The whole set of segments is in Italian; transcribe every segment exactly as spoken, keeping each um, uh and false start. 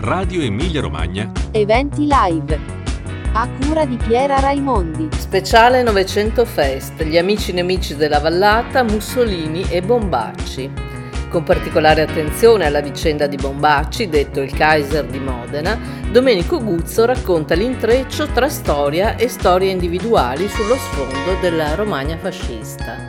Radio Emilia Romagna. Eventi live. A cura di Piera Raimondi. Speciale Novecento Fest, gli amici nemici della Vallata, Mussolini e Bombacci. Con particolare attenzione alla vicenda di Bombacci, detto il Kaiser di Modena, Domenico Guzzo racconta l'intreccio tra storia e storie individuali sullo sfondo della Romagna fascista.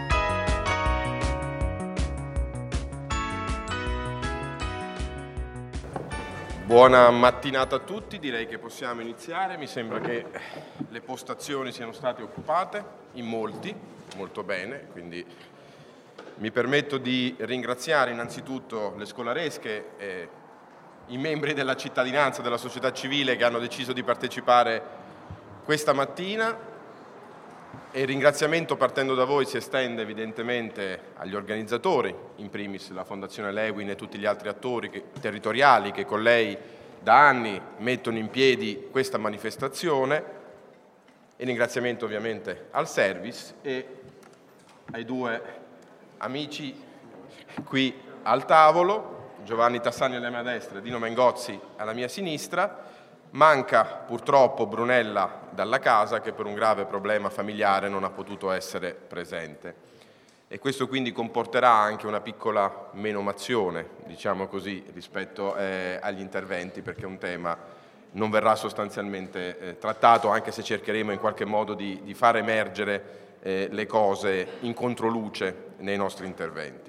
Buona mattinata a tutti, direi che possiamo iniziare. Mi sembra che le postazioni siano state occupate, in molti, molto bene, quindi mi permetto di ringraziare innanzitutto le scolaresche e i membri della cittadinanza, della società civile che hanno deciso di partecipare questa mattina. E il ringraziamento, partendo da voi, si estende evidentemente agli organizzatori, in primis la Fondazione Lewin e tutti gli altri attori che, territoriali che con lei da anni mettono in piedi questa manifestazione. E ringraziamento ovviamente al service e ai due amici qui al tavolo, Giovanni Tassani alla mia destra e Dino Mengozzi alla mia sinistra. Manca purtroppo Brunella Dalla Casa, che per un grave problema familiare non ha potuto essere presente, e questo quindi comporterà anche una piccola menomazione, diciamo così, rispetto eh, agli interventi, perché un tema non verrà sostanzialmente eh, trattato, anche se cercheremo in qualche modo di, di far emergere eh, le cose in controluce nei nostri interventi.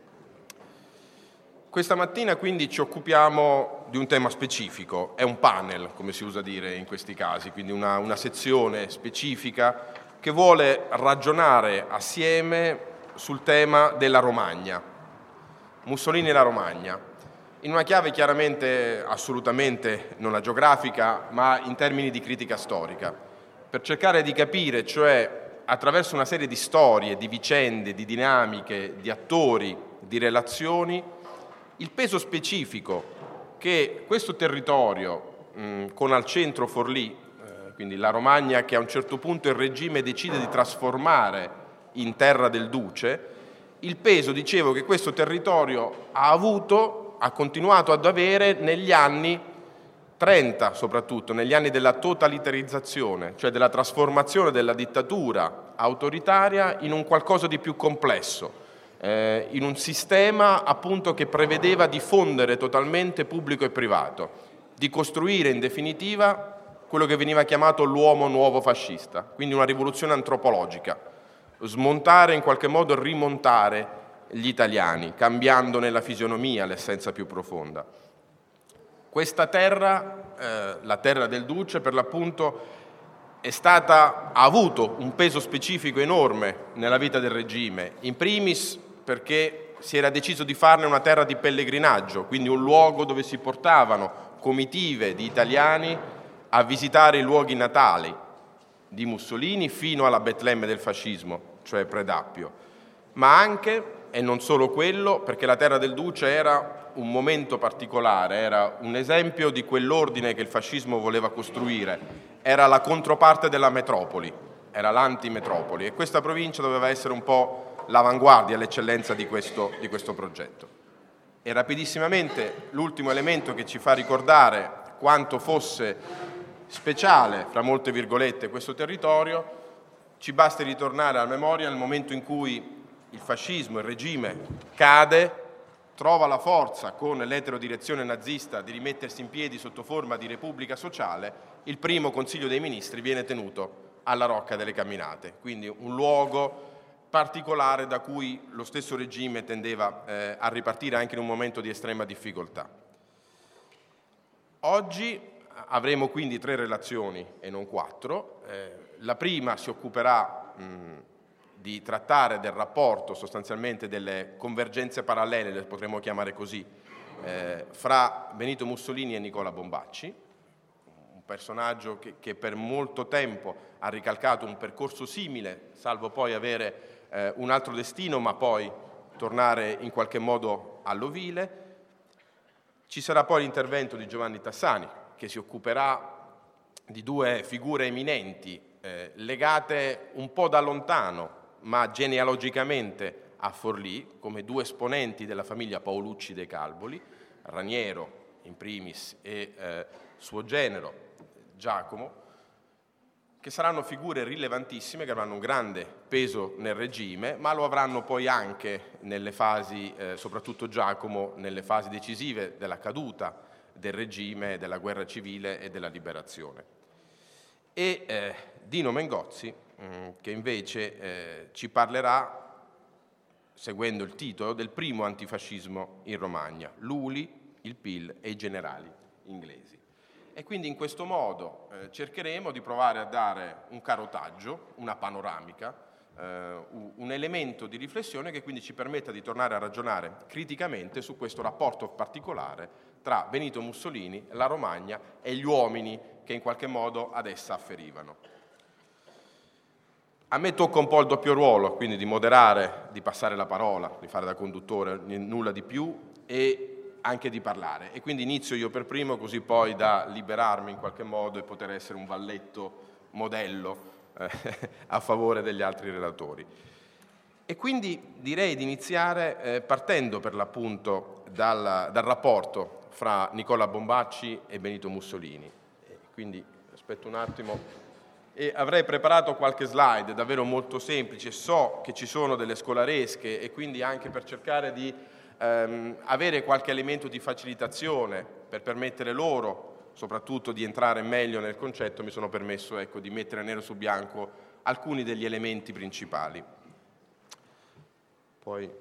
Questa mattina quindi ci occupiamo di un tema specifico, è un panel, come si usa dire in questi casi, quindi una, una sezione specifica che vuole ragionare assieme sul tema della Romagna, Mussolini e la Romagna, in una chiave chiaramente assolutamente non agiografica, ma in termini di critica storica, per cercare di capire, cioè attraverso una serie di storie, di vicende, di dinamiche, di attori, di relazioni, il peso specifico che questo territorio, mh, con al centro Forlì, eh, quindi la Romagna che a un certo punto il regime decide di trasformare in terra del duce, il peso, dicevo, che questo territorio ha avuto, ha continuato ad avere negli anni trenta, soprattutto negli anni della totalitarizzazione, cioè della trasformazione della dittatura autoritaria in un qualcosa di più complesso, Eh, in un sistema appunto che prevedeva di fondere totalmente pubblico e privato, di costruire in definitiva quello che veniva chiamato l'uomo nuovo fascista, quindi una rivoluzione antropologica, smontare in qualche modo, rimontare gli italiani, cambiandone la fisionomia, l'essenza più profonda. Questa terra, eh, la terra del duce, per l'appunto è stata, ha avuto un peso specifico enorme nella vita del regime, in primis perché si era deciso di farne una terra di pellegrinaggio, quindi un luogo dove si portavano comitive di italiani a visitare i luoghi natali di Mussolini fino alla Betlemme del fascismo, cioè Predappio, ma anche, e non solo quello, perché la terra del duce era un momento particolare, era un esempio di quell'ordine che il fascismo voleva costruire, era la controparte della metropoli, era l'antimetropoli, e questa provincia doveva essere un po' l'avanguardia, l'eccellenza di questo, di questo progetto. E rapidissimamente l'ultimo elemento che ci fa ricordare quanto fosse speciale, fra molte virgolette, questo territorio, ci basti ritornare alla memoria nel momento in cui il fascismo, il regime cade, trova la forza con l'eterodirezione nazista di rimettersi in piedi sotto forma di repubblica sociale, il primo Consiglio dei Ministri viene tenuto alla Rocca delle Camminate, quindi un luogo particolare da cui lo stesso regime tendeva eh, a ripartire anche in un momento di estrema difficoltà. Oggi avremo quindi tre relazioni e non quattro. Eh, la prima si occuperà mh, di trattare del rapporto, sostanzialmente delle convergenze parallele, le potremmo chiamare così, eh, fra Benito Mussolini e Nicola Bombacci, un personaggio che, che per molto tempo ha ricalcato un percorso simile, salvo poi avere eh, un altro destino, ma poi tornare in qualche modo all'ovile. Ci sarà poi l'intervento di Giovanni Tassani, che si occuperà di due figure eminenti, eh, legate un po' da lontano, ma genealogicamente a Forlì, come due esponenti della famiglia Paolucci dei Calboli, Raniero in primis e eh, suo genero Giacomo, che saranno figure rilevantissime, che avranno un grande peso nel regime, ma lo avranno poi anche nelle fasi, eh, soprattutto Giacomo, nelle fasi decisive della caduta del regime, della guerra civile e della liberazione. E eh, Dino Mengozzi, mh, che invece eh, ci parlerà, seguendo il titolo, del primo antifascismo in Romagna, l'Uli, il P I L e i generali inglesi. E quindi in questo modo eh, cercheremo di provare a dare un carotaggio, una panoramica, eh, un elemento di riflessione che quindi ci permetta di tornare a ragionare criticamente su questo rapporto particolare tra Benito Mussolini, la Romagna e gli uomini che in qualche modo ad essa afferivano. A me tocca un po' il doppio ruolo, quindi di moderare, di passare la parola, di fare da conduttore, nulla di più, e anche di parlare. E quindi inizio io per primo, così poi da liberarmi in qualche modo e poter essere un valletto modello eh, a favore degli altri relatori. E quindi direi di iniziare eh, partendo per l'appunto dal, dal rapporto fra Nicola Bombacci e Benito Mussolini. E quindi aspetto un attimo. E avrei preparato qualche slide davvero molto semplice, so che ci sono delle scolaresche e quindi anche per cercare di ehm, avere qualche elemento di facilitazione per permettere loro soprattutto di entrare meglio nel concetto, mi sono permesso ecco, di mettere nero su bianco alcuni degli elementi principali. Poi...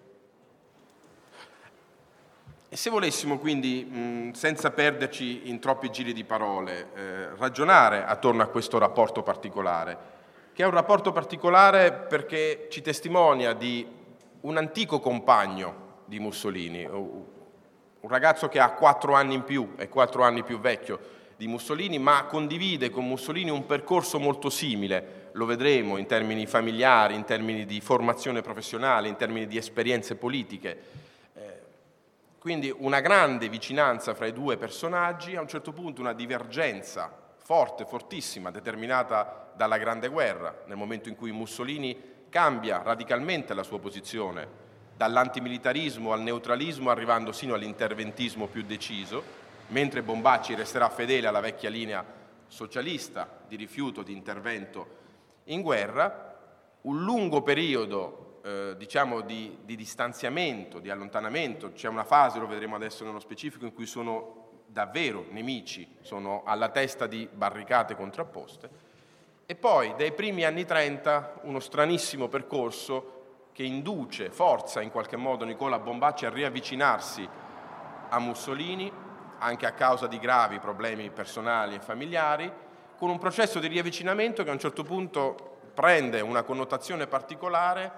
E se volessimo quindi, mh, senza perderci in troppi giri di parole, eh, ragionare attorno a questo rapporto particolare, che è un rapporto particolare perché ci testimonia di un antico compagno di Mussolini, un ragazzo che ha quattro anni in più, è quattro anni più vecchio di Mussolini, ma condivide con Mussolini un percorso molto simile, lo vedremo in termini familiari, in termini di formazione professionale, in termini di esperienze politiche. Quindi una grande vicinanza fra i due personaggi, a un certo punto una divergenza forte, fortissima, determinata dalla Grande Guerra, nel momento in cui Mussolini cambia radicalmente la sua posizione, dall'antimilitarismo al neutralismo, arrivando sino all'interventismo più deciso, mentre Bombacci resterà fedele alla vecchia linea socialista di rifiuto di intervento in guerra. Un lungo periodo Eh, diciamo di, di distanziamento, di allontanamento, c'è una fase, lo vedremo adesso nello specifico, in cui sono davvero nemici, sono alla testa di barricate contrapposte, e poi dai primi anni trenta uno stranissimo percorso che induce, forza in qualche modo Nicola Bombacci a riavvicinarsi a Mussolini, anche a causa di gravi problemi personali e familiari, con un processo di riavvicinamento che a un certo punto prende una connotazione particolare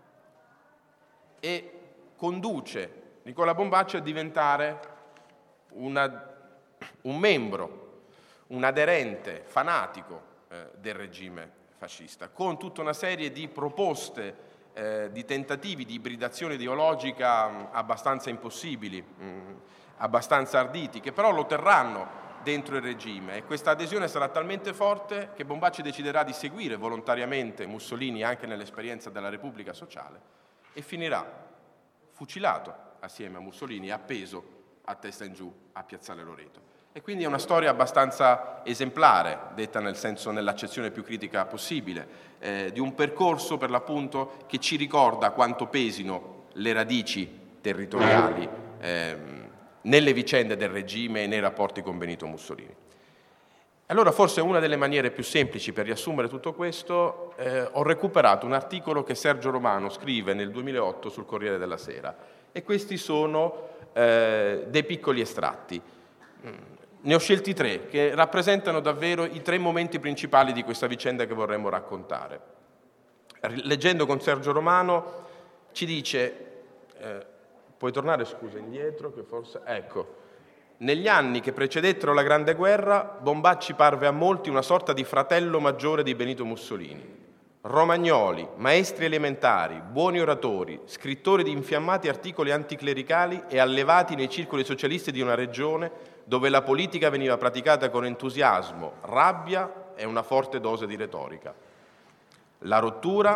e conduce Nicola Bombacci a diventare una, un membro, un aderente fanatico eh, del regime fascista, con tutta una serie di proposte, eh, di tentativi di ibridazione ideologica mh, abbastanza impossibili, mh, abbastanza arditi, che però lo terranno dentro il regime, e questa adesione sarà talmente forte che Bombacci deciderà di seguire volontariamente Mussolini anche nell'esperienza della Repubblica Sociale, e finirà fucilato assieme a Mussolini, appeso a testa in giù a Piazzale Loreto. E quindi è una storia abbastanza esemplare, detta nel senso, nell'accezione più critica possibile, eh, di un percorso per l'appunto che ci ricorda quanto pesino le radici territoriali eh, nelle vicende del regime e nei rapporti con Benito Mussolini. Allora forse una delle maniere più semplici per riassumere tutto questo, eh, ho recuperato un articolo che Sergio Romano scrive nel duemilaotto sul Corriere della Sera, e questi sono eh, dei piccoli estratti. Ne ho scelti tre che rappresentano davvero i tre momenti principali di questa vicenda che vorremmo raccontare. Leggendo con Sergio Romano ci dice, eh, puoi tornare scusa indietro che forse, ecco, negli anni che precedettero la Grande Guerra, Bombacci parve a molti una sorta di fratello maggiore di Benito Mussolini. Romagnoli, maestri elementari, buoni oratori, scrittori di infiammati articoli anticlericali e allevati nei circoli socialisti di una regione dove la politica veniva praticata con entusiasmo, rabbia e una forte dose di retorica. La rottura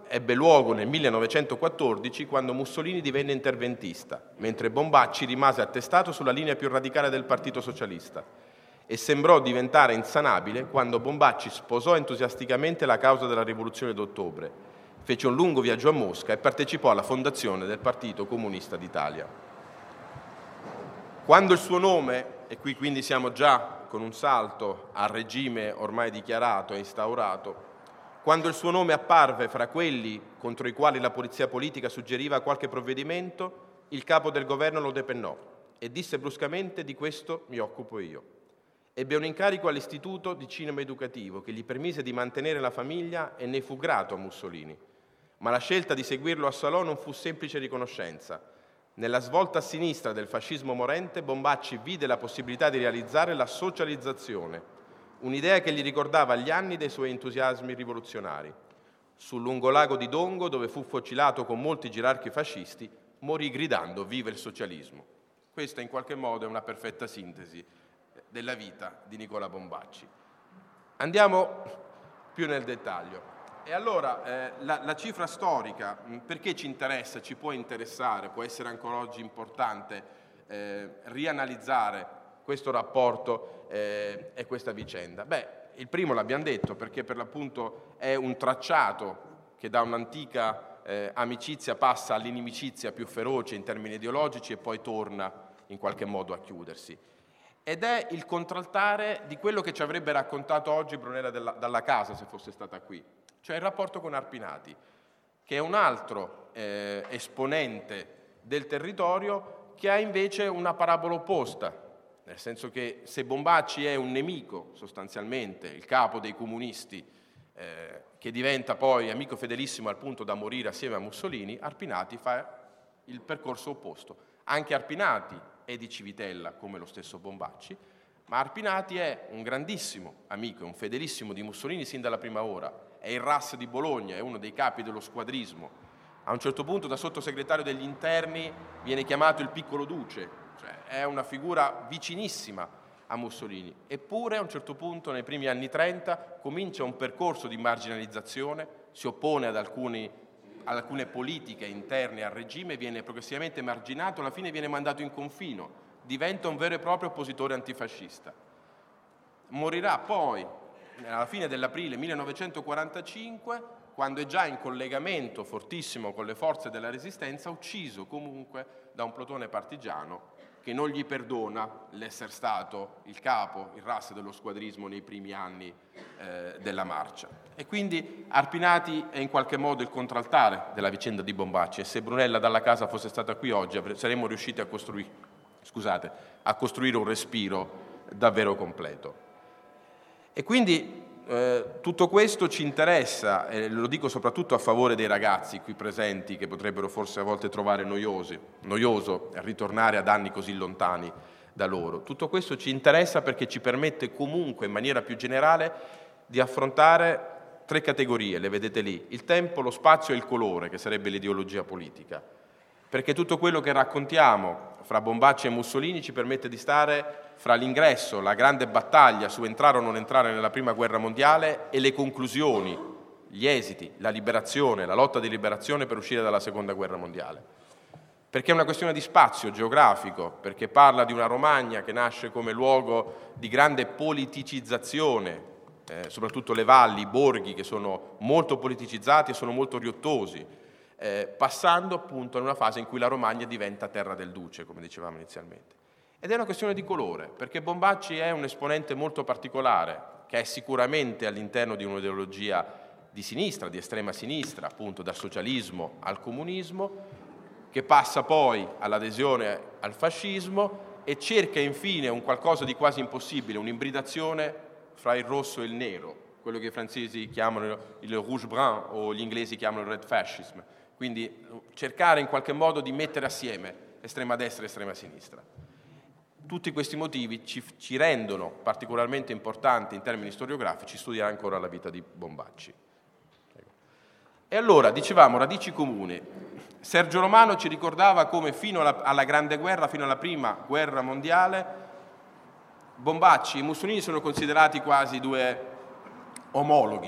ebbe luogo nel millenovecentoquattordici, quando Mussolini divenne interventista, mentre Bombacci rimase attestato sulla linea più radicale del Partito Socialista e sembrò diventare insanabile quando Bombacci sposò entusiasticamente la causa della Rivoluzione d'Ottobre, fece un lungo viaggio a Mosca e partecipò alla fondazione del Partito Comunista d'Italia. Quando il suo nome, e qui quindi siamo già con un salto al regime ormai dichiarato e instaurato, quando il suo nome apparve fra quelli contro i quali la polizia politica suggeriva qualche provvedimento, il capo del governo lo depennò e disse bruscamente: di questo mi occupo io. Ebbe un incarico all'Istituto di Cinema Educativo che gli permise di mantenere la famiglia e ne fu grato a Mussolini. Ma la scelta di seguirlo a Salò non fu semplice riconoscenza. Nella svolta a sinistra del fascismo morente, Bombacci vide la possibilità di realizzare la socializzazione, un'idea che gli ricordava gli anni dei suoi entusiasmi rivoluzionari. Sul lungolago di Dongo, dove fu fucilato con molti gerarchi fascisti, morì gridando «Viva il socialismo». Questa in qualche modo è una perfetta sintesi della vita di Nicola Bombacci. Andiamo più nel dettaglio. E allora eh, la, la cifra storica, perché ci interessa, ci può interessare, può essere ancora oggi importante eh, rianalizzare questo rapporto eh, e questa vicenda? Beh, il primo l'abbiamo detto, perché per l'appunto è un tracciato che da un'antica eh, amicizia passa all'inimicizia più feroce in termini ideologici e poi torna in qualche modo a chiudersi. Ed è il contraltare di quello che ci avrebbe raccontato oggi Brunella della, Dalla Casa, se fosse stata qui, cioè il rapporto con Arpinati, che è un altro eh, esponente del territorio che ha invece una parabola opposta, nel senso che se Bombacci è un nemico, sostanzialmente, il capo dei comunisti, eh, che diventa poi amico fedelissimo al punto da morire assieme a Mussolini, Arpinati fa il percorso opposto. Anche Arpinati è di Civitella, come lo stesso Bombacci, ma Arpinati è un grandissimo amico, un fedelissimo di Mussolini sin dalla prima ora. È il R A S di Bologna, è uno dei capi dello squadrismo. A un certo punto da sottosegretario degli interni viene chiamato il piccolo duce, cioè è una figura vicinissima a Mussolini. Eppure a un certo punto, nei primi anni trenta, comincia un percorso di marginalizzazione, si oppone ad alcuni, ad alcune politiche interne al regime, viene progressivamente marginato, alla fine viene mandato in confino, diventa un vero e proprio oppositore antifascista. Morirà poi alla fine dell'aprile millenovecentoquarantacinque, quando è già in collegamento fortissimo con le forze della Resistenza, ucciso comunque da un plotone partigiano che non gli perdona l'essere stato il capo, il R A S dello squadrismo nei primi anni eh, della marcia. E quindi Arpinati è in qualche modo il contraltare della vicenda di Bombacci, e se Brunella Dalla Casa fosse stata qui oggi saremmo riusciti a costruire, scusate, a costruire un respiro davvero completo. E quindi eh, tutto questo ci interessa, e lo dico soprattutto a favore dei ragazzi qui presenti, che potrebbero forse a volte trovare noiosi, noioso ritornare ad anni così lontani da loro. Tutto questo ci interessa perché ci permette comunque in maniera più generale di affrontare tre categorie, le vedete lì: il tempo, lo spazio e il colore, che sarebbe l'ideologia politica. Perché tutto quello che raccontiamo fra Bombacci e Mussolini ci permette di stare fra l'ingresso, la grande battaglia su entrare o non entrare nella Prima Guerra Mondiale, e le conclusioni, gli esiti, la liberazione, la lotta di liberazione per uscire dalla Seconda Guerra Mondiale. Perché è una questione di spazio geografico, perché parla di una Romagna che nasce come luogo di grande politicizzazione, eh, soprattutto le valli, i borghi che sono molto politicizzati e sono molto riottosi, Eh, passando appunto in una fase in cui la Romagna diventa terra del duce, come dicevamo inizialmente. Ed è una questione di colore, perché Bombacci è un esponente molto particolare, che è sicuramente all'interno di un'ideologia di sinistra, di estrema sinistra, appunto dal socialismo al comunismo, che passa poi all'adesione al fascismo e cerca infine un qualcosa di quasi impossibile, un'ibridazione fra il rosso e il nero, quello che i francesi chiamano il rouge-brun o gli inglesi chiamano il red fascism. Quindi cercare in qualche modo di mettere assieme estrema destra e estrema sinistra. Tutti questi motivi ci, ci rendono particolarmente importanti in termini storiografici studiare ancora la vita di Bombacci. E allora, dicevamo, radici comuni. Sergio Romano ci ricordava come fino alla, alla Grande Guerra, fino alla Prima Guerra Mondiale, Bombacci e Mussolini sono considerati quasi due omologhi,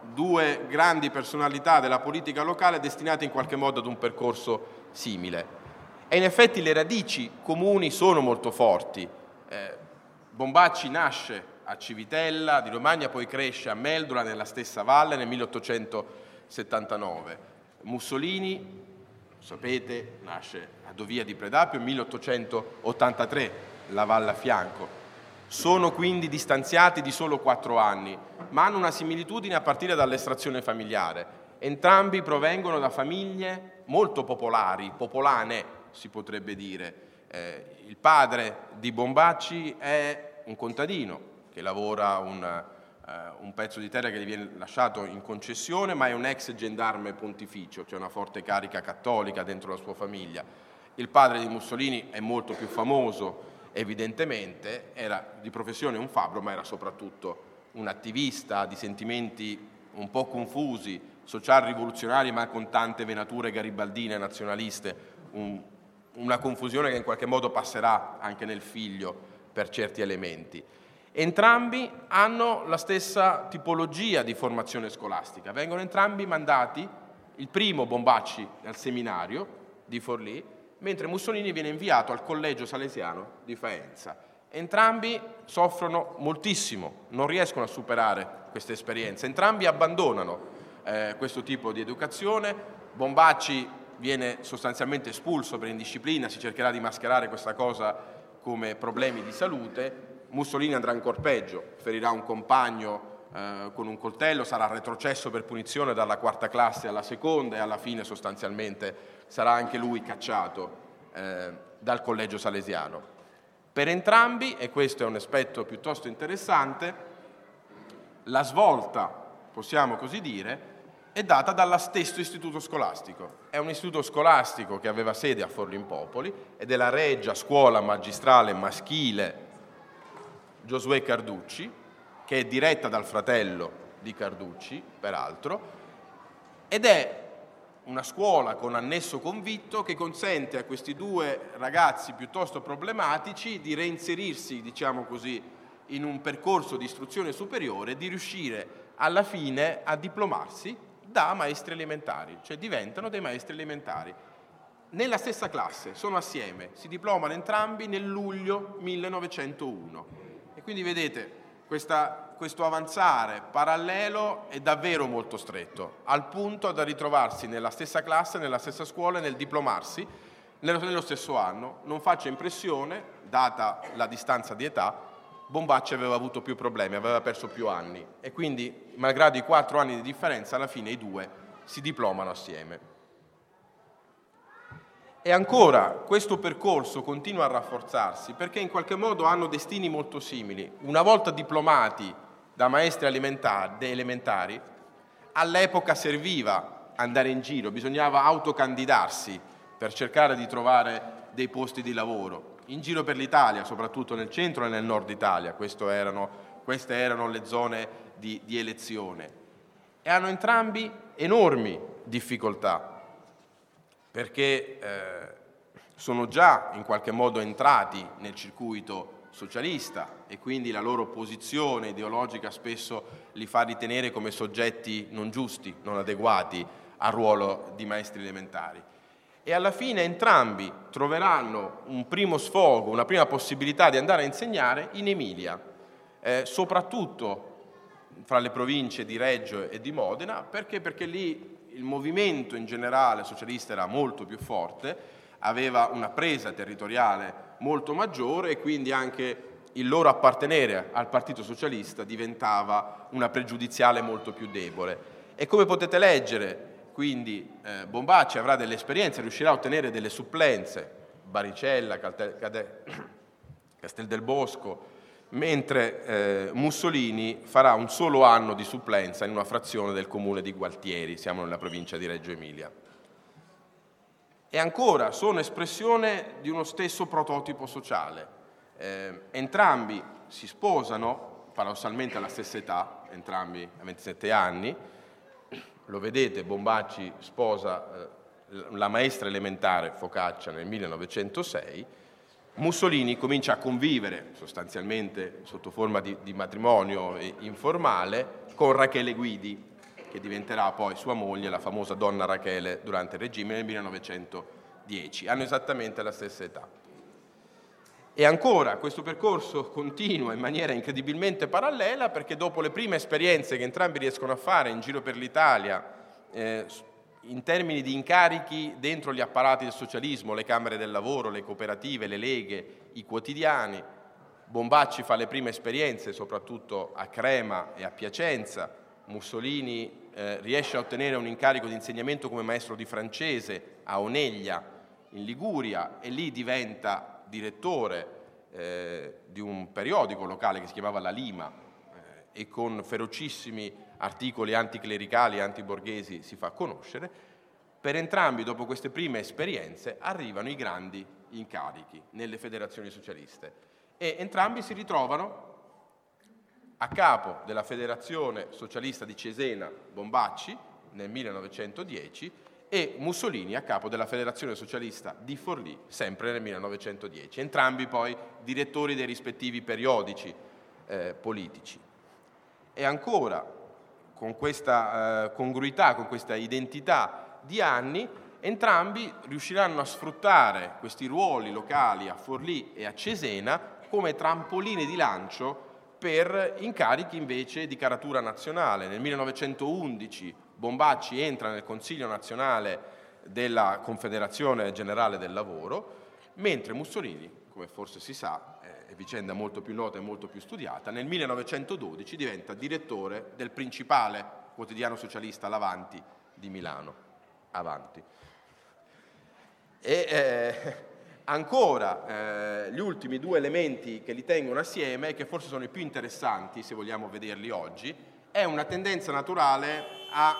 due grandi personalità della politica locale destinate in qualche modo ad un percorso simile. E in effetti le radici comuni sono molto forti. Eh, Bombacci nasce a Civitella di Romagna, poi cresce a Meldola nella stessa valle nel milleottocentosettantanove. Mussolini, sapete, nasce a Dovia di Predapio nel milleottocentottantatré, la valle a fianco. Sono quindi distanziati di solo quattro anni, ma hanno una similitudine a partire dall'estrazione familiare. Entrambi provengono da famiglie molto popolari, popolane si potrebbe dire. Eh, il padre di Bombacci è un contadino che lavora un, eh, un pezzo di terra che gli viene lasciato in concessione, ma è un ex gendarme pontificio, c'è una forte carica cattolica dentro la sua famiglia. Il padre di Mussolini è molto più famoso, evidentemente, era di professione un fabbro, ma era soprattutto un attivista di sentimenti un po' confusi, social-rivoluzionari, ma con tante venature garibaldine, nazionaliste, un, una confusione che in qualche modo passerà anche nel figlio per certi elementi. Entrambi hanno la stessa tipologia di formazione scolastica, vengono entrambi mandati, il primo Bombacci al seminario di Forlì, mentre Mussolini viene inviato al collegio salesiano di Faenza. Entrambi soffrono moltissimo, non riescono a superare questa esperienza, entrambi abbandonano eh, questo tipo di educazione. Bombacci viene sostanzialmente espulso per indisciplina, si cercherà di mascherare questa cosa come problemi di salute. Mussolini andrà ancora peggio, ferirà un compagno eh, con un coltello, sarà retrocesso per punizione dalla quarta classe alla seconda e alla fine sostanzialmente sarà anche lui cacciato eh, dal collegio salesiano. Per entrambi, e questo è un aspetto piuttosto interessante, la svolta, possiamo così dire, è data dallo stesso istituto scolastico. È un istituto scolastico che aveva sede a Forlimpopoli ed è la Regia Scuola Magistrale Maschile Giosuè Carducci, che è diretta dal fratello di Carducci, peraltro, ed è una scuola con annesso convitto che consente a questi due ragazzi piuttosto problematici di reinserirsi, diciamo così, in un percorso di istruzione superiore e di riuscire alla fine a diplomarsi da maestri elementari, cioè diventano dei maestri elementari. Nella stessa classe, sono assieme, si diplomano entrambi nel luglio millenovecentouno. E quindi vedete, questa, questo avanzare parallelo è davvero molto stretto, al punto da ritrovarsi nella stessa classe, nella stessa scuola e nel diplomarsi nello, nello stesso anno. Non faccia impressione, data la distanza di età, Bombacci aveva avuto più problemi, aveva perso più anni e quindi, malgrado i quattro anni di differenza, alla fine i due si diplomano assieme. E ancora, questo percorso continua a rafforzarsi perché in qualche modo hanno destini molto simili. Una volta diplomati da maestri elementari, all'epoca serviva andare in giro, bisognava autocandidarsi per cercare di trovare dei posti di lavoro. In giro per l'Italia, soprattutto nel centro e nel nord Italia, erano, queste erano le zone di, di elezione. E hanno entrambi enormi difficoltà, perché eh, sono già in qualche modo entrati nel circuito socialista e quindi la loro posizione ideologica spesso li fa ritenere come soggetti non giusti, non adeguati al ruolo di maestri elementari. E alla fine entrambi troveranno un primo sfogo, una prima possibilità di andare a insegnare in Emilia, eh, soprattutto fra le province di Reggio e di Modena, perché? Perché lì il movimento in generale socialista era molto più forte, aveva una presa territoriale molto maggiore e quindi anche il loro appartenere al Partito Socialista diventava una pregiudiziale molto più debole. E come potete leggere, quindi eh, Bombacci avrà delle esperienze, riuscirà a ottenere delle supplenze, Baricella, Castel del Bosco, mentre eh, Mussolini farà un solo anno di supplenza in una frazione del comune di Gualtieri, siamo nella provincia di Reggio Emilia. E ancora, sono espressione di uno stesso prototipo sociale. Eh, entrambi si sposano, paradossalmente alla stessa età, entrambi a ventisette anni. Lo vedete, Bombacci sposa eh, la maestra elementare Focaccia nel millenovecentosei, Mussolini comincia a convivere sostanzialmente sotto forma di, di matrimonio informale con Rachele Guidi, che diventerà poi sua moglie, la famosa donna Rachele, durante il regime nel millenovecentodieci. Hanno esattamente la stessa età. E ancora questo percorso continua in maniera incredibilmente parallela, perché dopo le prime esperienze che entrambi riescono a fare in giro per l'Italia, eh, in termini di incarichi dentro gli apparati del socialismo, le camere del lavoro, le cooperative, le leghe, i quotidiani, Bombacci fa le prime esperienze soprattutto a Crema e a Piacenza, Mussolini eh, riesce a ottenere un incarico di insegnamento come maestro di francese a Oneglia in Liguria e lì diventa direttore eh, di un periodico locale che si chiamava La Lima eh, e con ferocissimi articoli anticlericali e antiborghesi si fa conoscere. Per entrambi, dopo queste prime esperienze, arrivano i grandi incarichi nelle federazioni socialiste e entrambi si ritrovano a capo della Federazione Socialista di Cesena, Bombacci, nel millenovecentodieci, e Mussolini a capo della Federazione Socialista di Forlì, sempre nel millenovecentodieci, entrambi poi direttori dei rispettivi periodici eh, politici. E ancora, con questa eh, congruità, con questa identità di anni, entrambi riusciranno a sfruttare questi ruoli locali a Forlì e a Cesena come trampoline di lancio per incarichi invece di caratura nazionale. Nel millenovecentoundici Bombacci entra nel Consiglio nazionale della Confederazione Generale del Lavoro, mentre Mussolini, come forse si sa, è vicenda molto più nota e molto più studiata, nel millenovecentododici diventa direttore del principale quotidiano socialista, l'Avanti, di Milano. Avanti. E eh, ancora eh, gli ultimi due elementi che li tengono assieme, e che forse sono i più interessanti se vogliamo vederli oggi, è una tendenza naturale a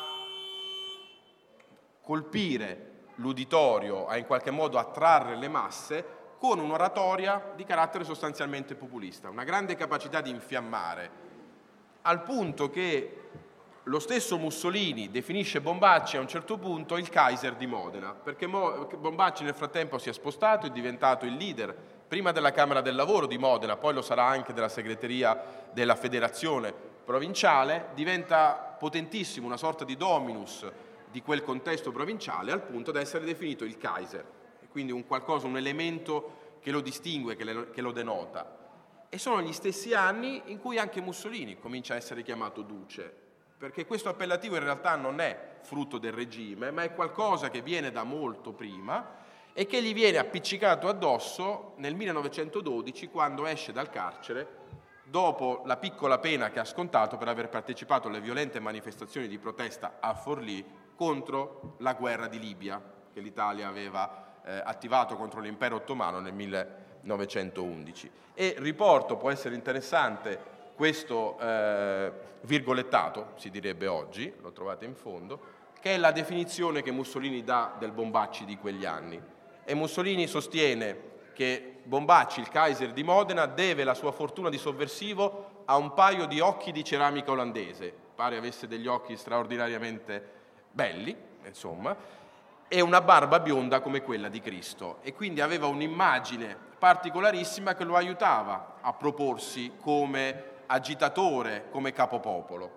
colpire l'uditorio, a in qualche modo attrarre le masse con un'oratoria di carattere sostanzialmente populista, una grande capacità di infiammare, al punto che lo stesso Mussolini definisce Bombacci a un certo punto il Kaiser di Modena, perché Bombacci nel frattempo si è spostato, è diventato il leader prima della Camera del Lavoro di Modena, poi lo sarà anche della segreteria della Federazione provinciale, diventa potentissimo, una sorta di dominus di quel contesto provinciale, al punto da essere definito il Kaiser, quindi un qualcosa, un elemento che lo distingue, che, le, che lo denota. E sono gli stessi anni in cui anche Mussolini comincia a essere chiamato duce, perché questo appellativo in realtà non è frutto del regime, ma è qualcosa che viene da molto prima e che gli viene appiccicato addosso nel millenovecentododici, quando esce dal carcere dopo la piccola pena che ha scontato per aver partecipato alle violente manifestazioni di protesta a Forlì contro la guerra di Libia che l'Italia aveva eh, attivato contro l'impero ottomano nel millenovecentoundici. E riporto, può essere interessante, questo eh, virgolettato, si direbbe oggi, lo trovate in fondo, che è la definizione che Mussolini dà del Bombacci di quegli anni. E Mussolini sostiene che Bombacci, il Kaiser di Modena, deve la sua fortuna di sovversivo a un paio di occhi di ceramica olandese, pare avesse degli occhi straordinariamente belli, insomma, e una barba bionda come quella di Cristo, e quindi aveva un'immagine particolarissima che lo aiutava a proporsi come agitatore, come capopopolo.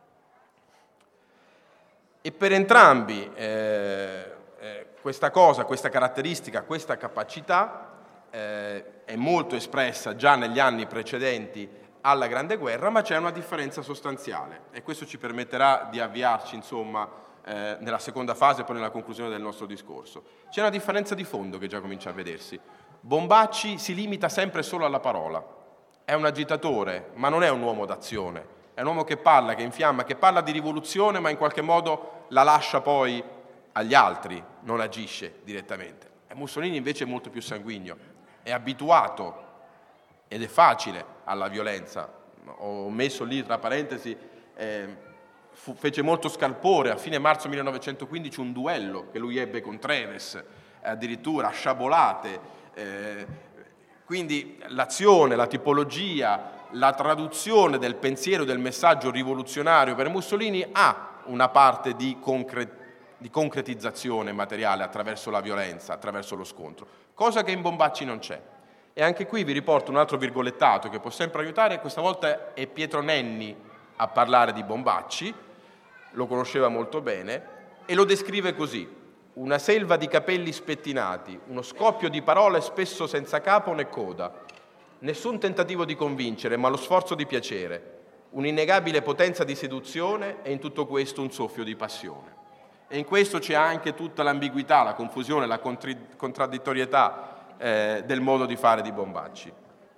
E per entrambi eh, eh, questa cosa, questa caratteristica, questa capacità eh, è molto espressa già negli anni precedenti alla Grande Guerra, ma c'è una differenza sostanziale, e questo ci permetterà di avviarci, insomma, eh, nella seconda fase e poi nella conclusione del nostro discorso. C'è una differenza di fondo che già comincia a vedersi. Bombacci si limita sempre solo alla parola, è un agitatore, ma non è un uomo d'azione, è un uomo che parla, che infiamma, che parla di rivoluzione, ma in qualche modo la lascia poi agli altri, non agisce direttamente. E Mussolini invece è molto più sanguigno, è abituato ed è facile alla violenza. Ho messo lì tra parentesi, eh, fu, fece molto scalpore a fine marzo millenovecentoquindici un duello che lui ebbe con Treves, addirittura a sciabolate. Eh, quindi l'azione, la tipologia, la traduzione del pensiero e del messaggio rivoluzionario per Mussolini ha una parte di, concre- di concretizzazione materiale attraverso la violenza, attraverso lo scontro, cosa che in Bombacci non c'è. E anche qui vi riporto un altro virgolettato che può sempre aiutare, questa volta è Pietro Nenni a parlare di Bombacci. lo conosceva molto bene, e lo descrive così: una selva di capelli spettinati, uno scoppio di parole spesso senza capo né coda, nessun tentativo di convincere, ma lo sforzo di piacere, un'innegabile potenza di seduzione e in tutto questo un soffio di passione. E in questo c'è anche tutta l'ambiguità, la confusione, la contri- contraddittorietà eh, del modo di fare di Bombacci.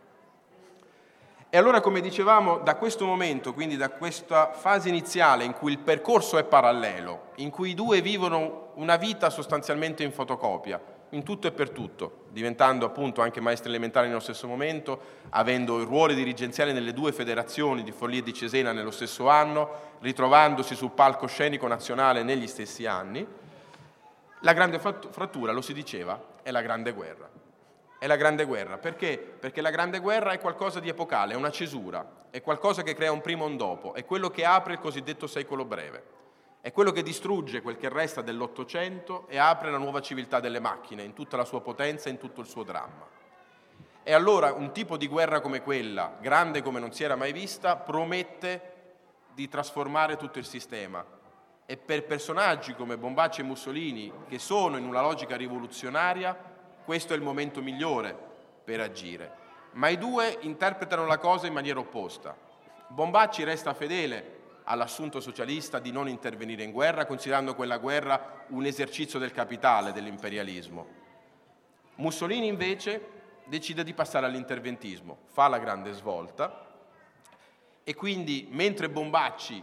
E allora, come dicevamo, da questo momento, quindi da questa fase iniziale in cui il percorso è parallelo, in cui i due vivono una vita sostanzialmente in fotocopia, in tutto e per tutto, diventando appunto anche maestri elementari nello stesso momento, avendo i ruoli dirigenziali nelle due federazioni di Forlì e di Cesena nello stesso anno, ritrovandosi sul palcoscenico nazionale negli stessi anni, la grande frattura, lo si diceva, è la Grande Guerra. È la Grande Guerra, perché? Perché la Grande Guerra è qualcosa di epocale, è una cesura, è qualcosa che crea un prima e un dopo, è quello che apre il cosiddetto secolo breve, è quello che distrugge quel che resta dell'Ottocento e apre la nuova civiltà delle macchine in tutta la sua potenza e in tutto il suo dramma. E allora un tipo di guerra come quella, grande come non si era mai vista, promette di trasformare tutto il sistema. E per personaggi come Bombacci e Mussolini, che sono in una logica rivoluzionaria, questo è il momento migliore per agire. Ma i due interpretano la cosa in maniera opposta. Bombacci resta fedele all'assunto socialista di non intervenire in guerra, considerando quella guerra un esercizio del capitale, dell'imperialismo. Mussolini invece decide di passare all'interventismo, fa la grande svolta e quindi, mentre Bombacci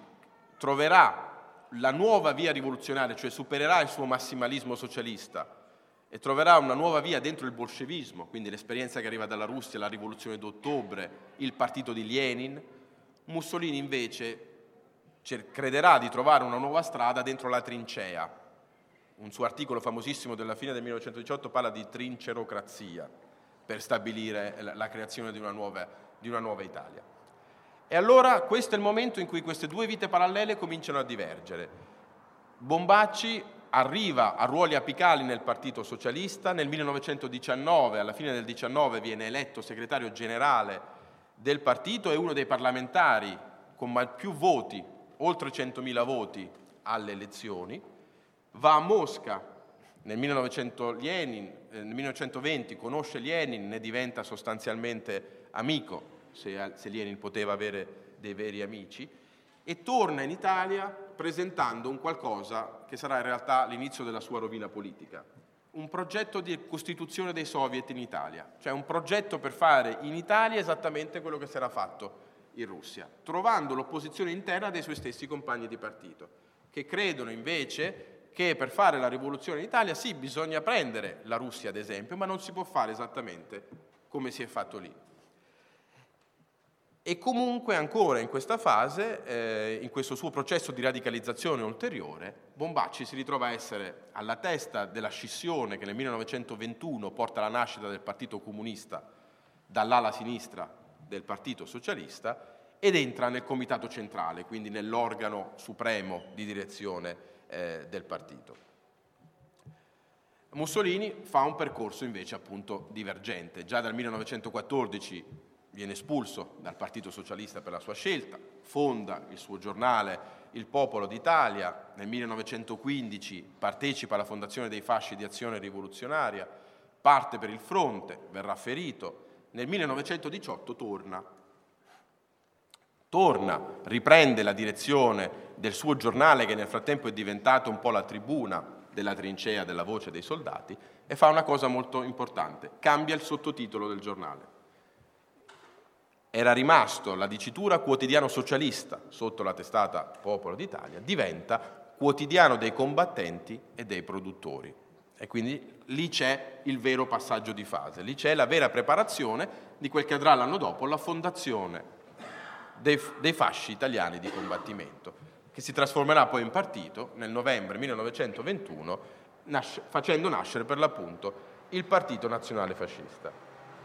troverà la nuova via rivoluzionaria, cioè supererà il suo massimalismo socialista e troverà una nuova via dentro il bolscevismo, quindi l'esperienza che arriva dalla Russia, la rivoluzione d'ottobre, il partito di Lenin, Mussolini invece crederà di trovare una nuova strada dentro la trincea. Un suo articolo famosissimo della fine del millenovecentodiciotto parla di trincerocrazia per stabilire la creazione di una nuova, di una nuova Italia. E allora questo è il momento in cui queste due vite parallele cominciano a divergere. Bombacci arriva a ruoli apicali nel Partito Socialista, nel millenovecentodiciannove, alla fine del diciannove, viene eletto segretario generale del partito e uno dei parlamentari con più voti, oltre centomila voti alle elezioni, va a Mosca nel, Lenin, nel millenovecentoventi, conosce Lenin, ne diventa sostanzialmente amico, se, se Lenin poteva avere dei veri amici, e torna in Italia presentando un qualcosa che sarà in realtà l'inizio della sua rovina politica, un progetto di costituzione dei soviet in Italia, cioè un progetto per fare in Italia esattamente quello che si era fatto in Russia, trovando l'opposizione interna dei suoi stessi compagni di partito, che credono invece che per fare la rivoluzione in Italia sì, bisogna prendere la Russia ad esempio, ma non si può fare esattamente come si è fatto lì. E comunque ancora in questa fase, eh, in questo suo processo di radicalizzazione ulteriore, Bombacci si ritrova a essere alla testa della scissione che nel millenovecentoventuno porta alla nascita del Partito Comunista dall'ala sinistra del Partito Socialista ed entra nel Comitato Centrale, quindi nell'organo supremo di direzione eh, del partito. Mussolini fa un percorso invece appunto divergente. Già dal millenovecentoquattordici viene espulso dal Partito Socialista per la sua scelta, fonda il suo giornale Il Popolo d'Italia, nel millenovecentoquindici partecipa alla fondazione dei Fasci di Azione Rivoluzionaria, parte per il fronte, verrà ferito, nel millenovecentodiciotto torna. Torna, riprende la direzione del suo giornale che nel frattempo è diventato un po' la tribuna della trincea della voce dei soldati e fa una cosa molto importante, cambia il sottotitolo del giornale. Era rimasto la dicitura quotidiano socialista sotto la testata Popolo d'Italia, diventa quotidiano dei combattenti e dei produttori. E quindi lì c'è il vero passaggio di fase, lì c'è la vera preparazione di quel che andrà l'anno dopo la fondazione dei, dei fasci italiani di combattimento, che si trasformerà poi in partito nel novembre millenovecentoventuno, nasce, facendo nascere per l'appunto il Partito Nazionale Fascista.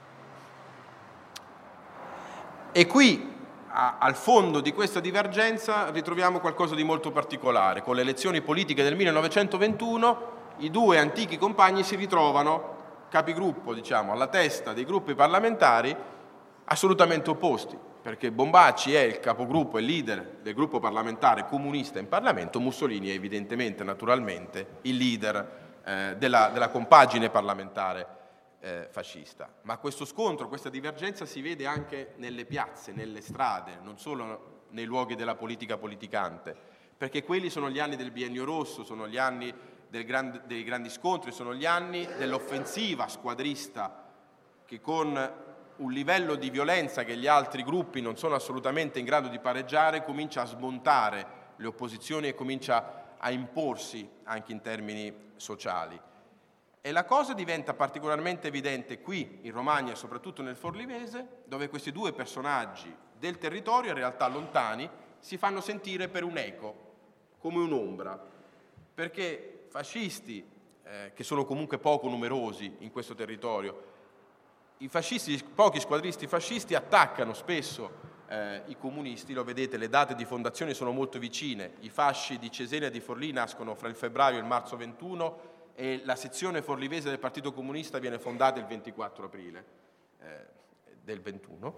E qui, a, al fondo di questa divergenza, ritroviamo qualcosa di molto particolare. Con le elezioni politiche del millenovecentoventuno, i due antichi compagni si ritrovano capigruppo, diciamo, alla testa dei gruppi parlamentari assolutamente opposti, perché Bombacci è il capogruppo e leader del gruppo parlamentare comunista in Parlamento, Mussolini è evidentemente, naturalmente, il leader eh, della, della compagine parlamentare eh, fascista. Ma questo scontro, questa divergenza si vede anche nelle piazze, nelle strade, non solo nei luoghi della politica politicante, perché quelli sono gli anni del biennio rosso, sono gli anni del grand, dei grandi scontri, sono gli anni dell'offensiva squadrista che con un livello di violenza che gli altri gruppi non sono assolutamente in grado di pareggiare, comincia a smontare le opposizioni e comincia a imporsi anche in termini sociali. E la cosa diventa particolarmente evidente qui in Romagna e soprattutto nel Forlivese, dove questi due personaggi del territorio, in realtà lontani, si fanno sentire per un eco, come un'ombra, perché fascisti, eh, che sono comunque poco numerosi in questo territorio, I fascisti, pochi squadristi fascisti attaccano spesso eh, i comunisti, lo vedete, le date di fondazione sono molto vicine, i fasci di Cesena e di Forlì nascono fra il febbraio e il marzo ventuno e la sezione forlivese del Partito Comunista viene fondata il ventiquattro aprile eh, del ventuno.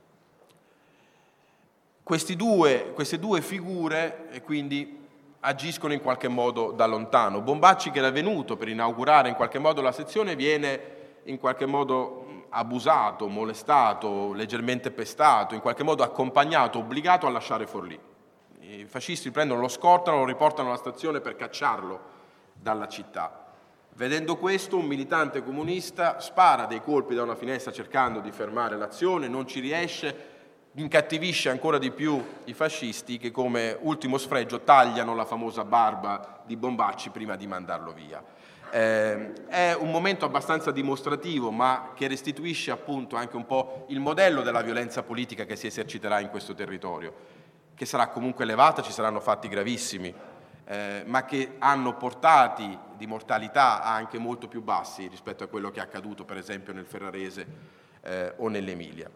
Questi due, queste due figure eh, quindi agiscono in qualche modo da lontano. Bombacci, che era venuto per inaugurare in qualche modo la sezione, viene in qualche modo abusato, molestato, leggermente pestato, in qualche modo accompagnato, obbligato a lasciare Forlì. I fascisti prendono, lo scortano, lo riportano alla stazione per cacciarlo dalla città. Vedendo questo, un militante comunista spara dei colpi da una finestra cercando di fermare l'azione, non ci riesce, incattivisce ancora di più i fascisti che come ultimo sfregio tagliano la famosa barba di Bombacci prima di mandarlo via. Eh, è un momento abbastanza dimostrativo, ma che restituisce appunto anche un po' il modello della violenza politica che si eserciterà in questo territorio, che sarà comunque elevata, ci saranno fatti gravissimi, eh, ma che hanno portati di mortalità anche molto più bassi rispetto a quello che è accaduto per esempio nel Ferrarese eh, o nell'Emilia.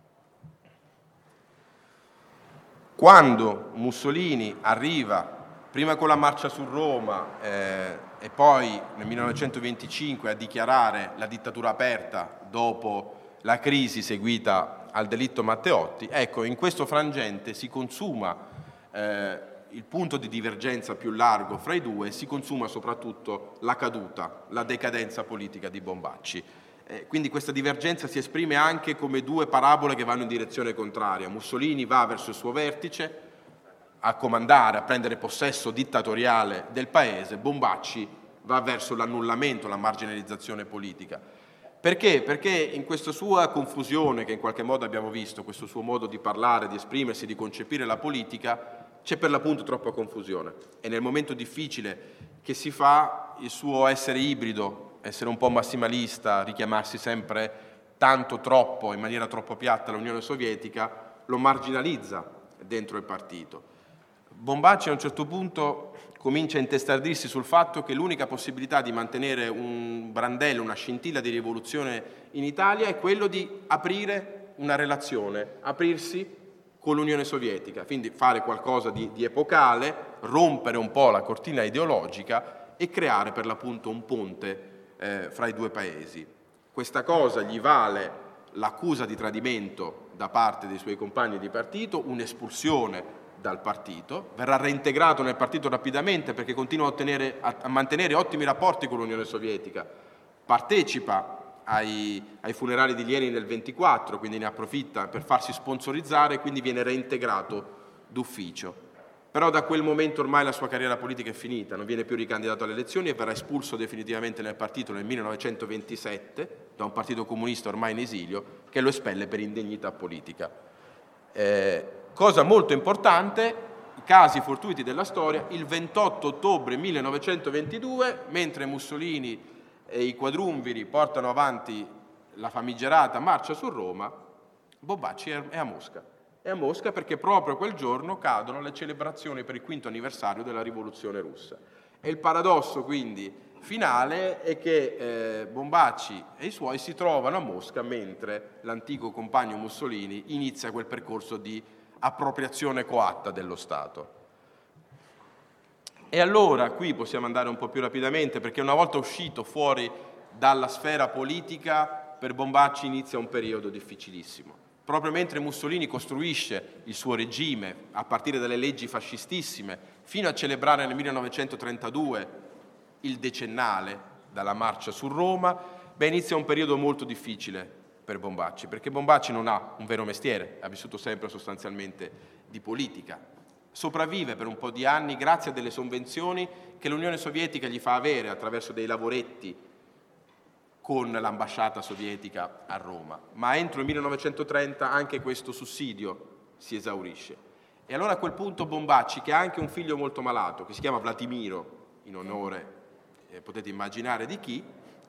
Quando Mussolini arriva prima con la marcia su Roma eh, e poi nel millenovecentoventicinque a dichiarare la dittatura aperta dopo la crisi seguita al delitto Matteotti, ecco, in questo frangente si consuma eh, il punto di divergenza più largo fra i due, si consuma soprattutto la caduta, la decadenza politica di Bombacci. Eh, quindi questa divergenza si esprime anche come due parabole che vanno in direzione contraria. Mussolini va verso il suo vertice, a comandare, a prendere possesso dittatoriale del paese, Bombacci va verso l'annullamento, la marginalizzazione politica. Perché? Perché in questa sua confusione che in qualche modo abbiamo visto, questo suo modo di parlare, di esprimersi, di concepire la politica, c'è per l'appunto troppa confusione. E nel momento difficile che si fa, il suo essere ibrido, essere un po' massimalista, richiamarsi sempre tanto troppo, in maniera troppo piatta all'Unione Sovietica, lo marginalizza dentro il partito. Bombacci a un certo punto comincia a intestardirsi sul fatto che l'unica possibilità di mantenere un brandello, una scintilla di rivoluzione in Italia è quello di aprire una relazione, aprirsi con l'Unione Sovietica, quindi fare qualcosa di, di epocale, rompere un po' la cortina ideologica e creare per l'appunto un ponte eh, fra i due paesi. Questa cosa gli vale l'accusa di tradimento da parte dei suoi compagni di partito, un'espulsione dal partito, verrà reintegrato nel partito rapidamente perché continua a, ottenere, a, a mantenere ottimi rapporti con l'Unione Sovietica, partecipa ai, ai funerali di Lenin nel ventiquattro, quindi ne approfitta per farsi sponsorizzare e quindi viene reintegrato d'ufficio. Però da quel momento ormai la sua carriera politica è finita, non viene più ricandidato alle elezioni e verrà espulso definitivamente nel partito nel millenovecentoventisette da un partito comunista ormai in esilio che lo espelle per indegnità politica. Eh, Cosa molto importante, i casi fortuiti della storia, il ventotto ottobre millenovecentoventidue, mentre Mussolini e i quadrumviri portano avanti la famigerata marcia su Roma, Bombacci è a Mosca. È a Mosca perché proprio quel giorno cadono le celebrazioni per il quinto anniversario della rivoluzione russa. E il paradosso quindi finale è che eh, Bombacci e i suoi si trovano a Mosca mentre l'antico compagno Mussolini inizia quel percorso di appropriazione coatta dello Stato. E allora qui possiamo andare un po' più rapidamente perché una volta uscito fuori dalla sfera politica per Bombacci inizia un periodo difficilissimo. proprio mentre Mussolini costruisce il suo regime, a partire dalle leggi fascistissime, fino a celebrare nel millenovecentotrentadue il decennale dalla marcia su Roma, beh, inizia un periodo molto difficile per Bombacci, perché Bombacci non ha un vero mestiere, ha vissuto sempre sostanzialmente di politica. Sopravvive per un po' di anni grazie a delle sovvenzioni che l'Unione Sovietica gli fa avere attraverso dei lavoretti con l'ambasciata sovietica a Roma, ma entro il millenovecentotrenta anche questo sussidio si esaurisce. E allora a quel punto Bombacci, che ha anche un figlio molto malato, che si chiama Vladimiro, in onore, eh, potete immaginare di chi,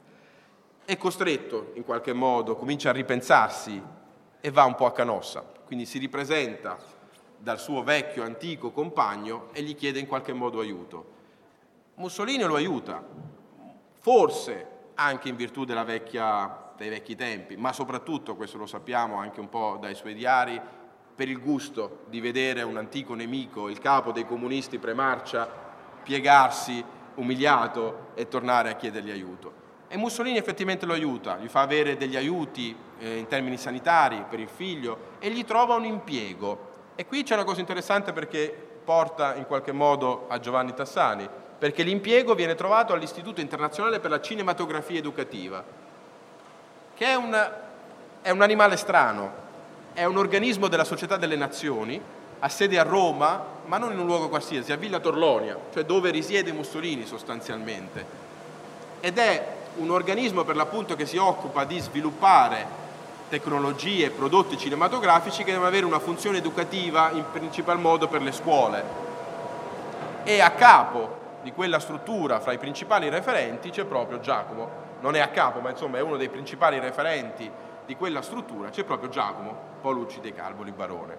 è costretto in qualche modo, comincia a ripensarsi e va un po' a Canossa, quindi si ripresenta dal suo vecchio antico compagno e gli chiede in qualche modo aiuto. Mussolini lo aiuta, forse anche in virtù della vecchia, dei vecchi tempi, ma soprattutto, questo lo sappiamo anche un po' dai suoi diari, per il gusto di vedere un antico nemico, il capo dei comunisti premarcia, piegarsi umiliato e tornare a chiedergli aiuto. E Mussolini effettivamente lo aiuta, gli fa avere degli aiuti eh, in termini sanitari per il figlio e gli trova un impiego. E qui c'è una cosa interessante perché porta in qualche modo a Giovanni Tassani, perché l'impiego viene trovato all'Istituto Internazionale per la Cinematografia Educativa, che è un, è un animale strano, è un organismo della Società delle Nazioni, ha sede a Roma, ma non in un luogo qualsiasi, a Villa Torlonia, cioè dove risiede Mussolini sostanzialmente. Ed è un organismo per l'appunto che si occupa di sviluppare tecnologie e prodotti cinematografici che devono avere una funzione educativa in principal modo per le scuole. E a capo di quella struttura, fra i principali referenti, c'è proprio Giacomo, non è a capo, ma insomma è uno dei principali referenti di quella struttura, c'è proprio Giacomo Paolucci dei Calvoli Barone.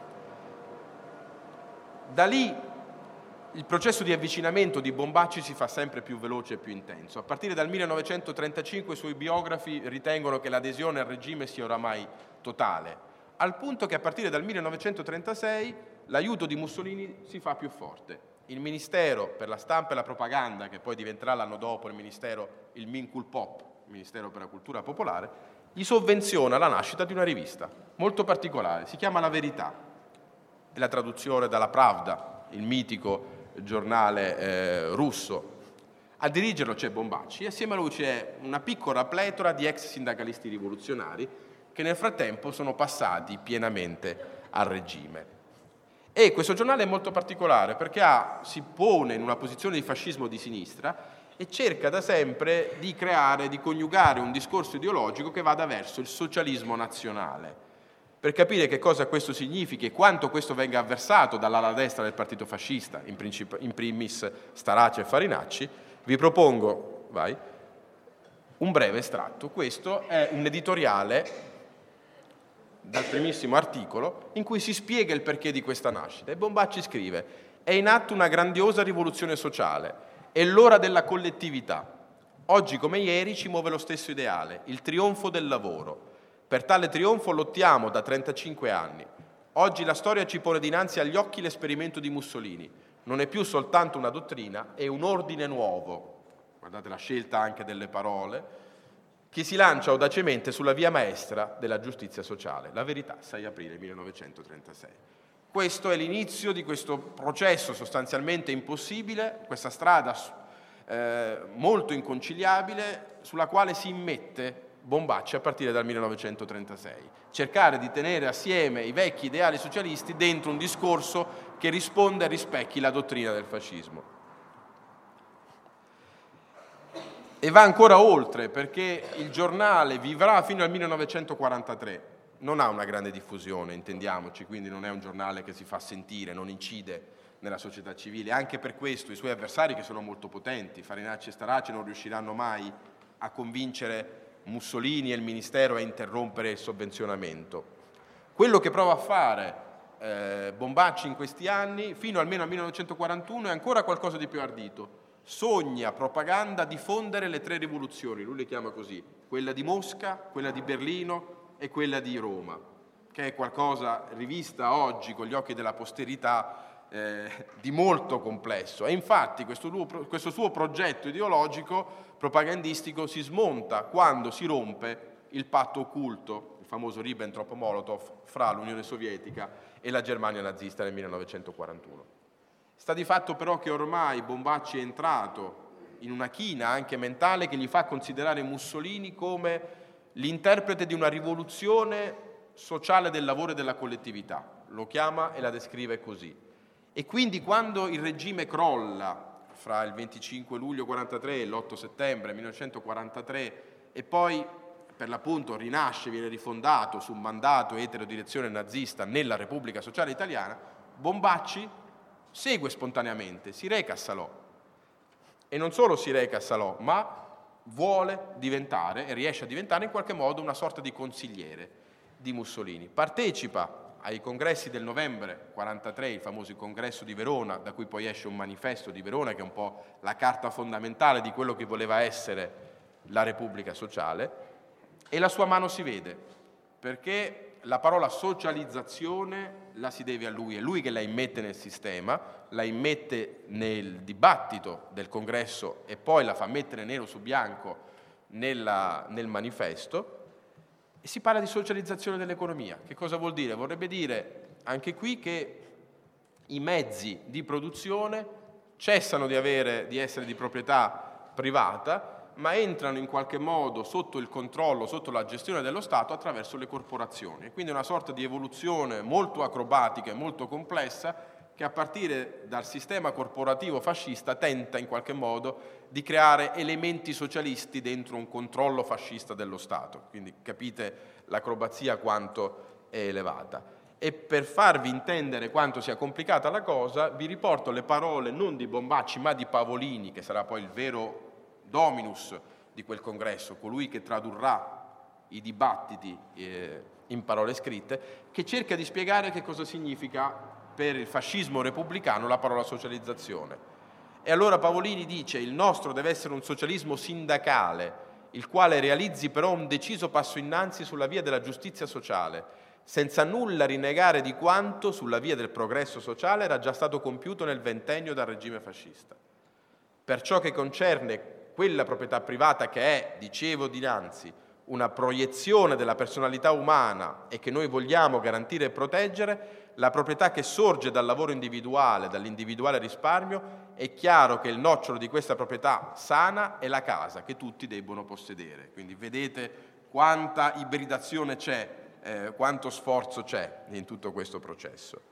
Da lì il processo di avvicinamento di Bombacci si fa sempre più veloce e più intenso. A partire dal millenovecentotrentacinque i suoi biografi ritengono che l'adesione al regime sia oramai totale, al punto che a partire dal millenovecentotrentasei l'aiuto di Mussolini si fa più forte. Il Ministero per la Stampa e la Propaganda, che poi diventerà l'anno dopo il Ministero, il Minculpop, il Ministero per la Cultura Popolare, gli sovvenziona la nascita di una rivista molto particolare, si chiama La Verità, è la traduzione dalla Pravda, il mitico giornale eh, russo. A dirigerlo c'è Bombacci e assieme a lui c'è una piccola pletora di ex sindacalisti rivoluzionari che nel frattempo sono passati pienamente al regime. E questo giornale è molto particolare perché ha, si pone in una posizione di fascismo di sinistra e cerca da sempre di creare, di coniugare un discorso ideologico che vada verso il socialismo nazionale. Per capire che cosa questo significhi e quanto questo venga avversato dall'ala destra del partito fascista, in, princip- in primis Starace e Farinacci, vi propongo vai, un breve estratto. Questo è un editoriale dal primissimo articolo in cui si spiega il perché di questa nascita. E Bombacci scrive: è in atto una grandiosa rivoluzione sociale, è l'ora della collettività. Oggi come ieri ci muove lo stesso ideale, il trionfo del lavoro. Per tale trionfo lottiamo da trentacinque anni. Oggi la storia ci pone dinanzi agli occhi l'esperimento di Mussolini. Non è più soltanto una dottrina, è un ordine nuovo. Guardate la scelta anche delle parole, che si lancia audacemente sulla via maestra della giustizia sociale. La Verità, sei aprile millenovecentotrentasei. Questo è l'inizio di questo processo sostanzialmente impossibile, questa strada eh, molto inconciliabile sulla quale si immette Bombacci a partire dal millenovecentotrentasei. Cercare di tenere assieme i vecchi ideali socialisti dentro un discorso che risponde e rispecchi la dottrina del fascismo. E va ancora oltre, perché il giornale vivrà fino al millenovecentoquarantatré, non ha una grande diffusione, intendiamoci, quindi non è un giornale che si fa sentire, non incide nella società civile. Anche per questo i suoi avversari, che sono molto potenti, Farinacci e Starace, non riusciranno mai a convincere Mussolini e il Ministero a interrompere il sovvenzionamento. Quello che prova a fare eh, Bombacci in questi anni, fino almeno al millenovecentoquarantuno, è ancora qualcosa di più ardito. Sogna propaganda diffondere le tre rivoluzioni, lui le chiama così, quella di Mosca, quella di Berlino e quella di Roma, che è qualcosa rivista oggi con gli occhi della posterità eh, di molto complesso. E infatti questo, questo suo progetto ideologico propagandistico si smonta quando si rompe il patto occulto, il famoso Ribbentrop-Molotov fra l'Unione Sovietica e la Germania nazista nel millenovecentoquarantuno. Sta di fatto però che ormai Bombacci è entrato in una china anche mentale che gli fa considerare Mussolini come l'interprete di una rivoluzione sociale del lavoro e della collettività, lo chiama e la descrive così. E quindi quando il regime crolla fra il venticinque luglio quarantatré e l'otto settembre millenovecentoquarantatré e poi per l'appunto rinasce, viene rifondato su un mandato eterodirezione nazista nella Repubblica Sociale Italiana, Bombacci segue spontaneamente, si reca a Salò. E non solo si reca a Salò, ma vuole diventare e riesce a diventare in qualche modo una sorta di consigliere di Mussolini. Partecipa ai congressi del novembre quarantatré, il famoso congresso di Verona, da cui poi esce un manifesto di Verona che è un po' la carta fondamentale di quello che voleva essere la Repubblica Sociale, e la sua mano si vede, perché la parola socializzazione la si deve a lui, è lui che la immette nel sistema, la immette nel dibattito del congresso e poi la fa mettere nero su bianco nella, nel manifesto, e si parla di socializzazione dell'economia. Che cosa vuol dire? Vorrebbe dire anche qui che i mezzi di produzione cessano di, avere, di essere di proprietà privata, ma entrano in qualche modo sotto il controllo, sotto la gestione dello Stato attraverso le corporazioni. Quindi una sorta di evoluzione molto acrobatica e molto complessa che a partire dal sistema corporativo fascista tenta in qualche modo di creare elementi socialisti dentro un controllo fascista dello Stato. Quindi capite l'acrobazia quanto è elevata. E per farvi intendere quanto sia complicata la cosa, vi riporto le parole non di Bombacci ma di Pavolini, che sarà poi il vero dominus di quel congresso, colui che tradurrà i dibattiti eh, in parole scritte, che cerca di spiegare che cosa significa per il fascismo repubblicano la parola socializzazione. E allora Pavolini dice: il nostro deve essere un socialismo sindacale, il quale realizzi però un deciso passo innanzi sulla via della giustizia sociale, senza nulla rinnegare di quanto sulla via del progresso sociale era già stato compiuto nel ventennio dal regime fascista. Per ciò che concerne quella proprietà privata che è, dicevo dinanzi, una proiezione della personalità umana e che noi vogliamo garantire e proteggere, la proprietà che sorge dal lavoro individuale, dall'individuale risparmio, è chiaro che il nocciolo di questa proprietà sana è la casa, che tutti debbono possedere. Quindi vedete quanta ibridazione c'è, eh, quanto sforzo c'è in tutto questo processo.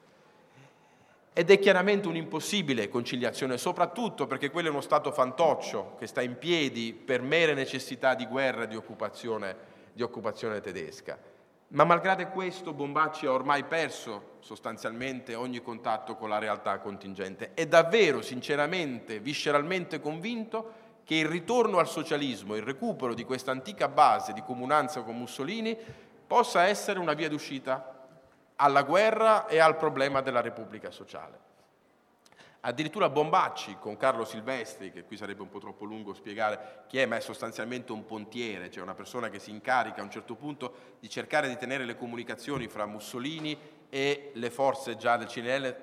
Ed è chiaramente un'impossibile conciliazione, soprattutto perché quello è uno Stato fantoccio che sta in piedi per mere necessità di guerra e di occupazione, di occupazione tedesca. Ma malgrado questo Bombacci ha ormai perso sostanzialmente ogni contatto con la realtà contingente. È davvero, sinceramente, visceralmente convinto che il ritorno al socialismo, il recupero di questa antica base di comunanza con Mussolini possa essere una via d'uscita alla guerra e al problema della Repubblica Sociale. Addirittura Bombacci, con Carlo Silvestri, che qui sarebbe un po' troppo lungo spiegare chi è, ma è sostanzialmente un pontiere, cioè una persona che si incarica a un certo punto di cercare di tenere le comunicazioni fra Mussolini e le forze già del C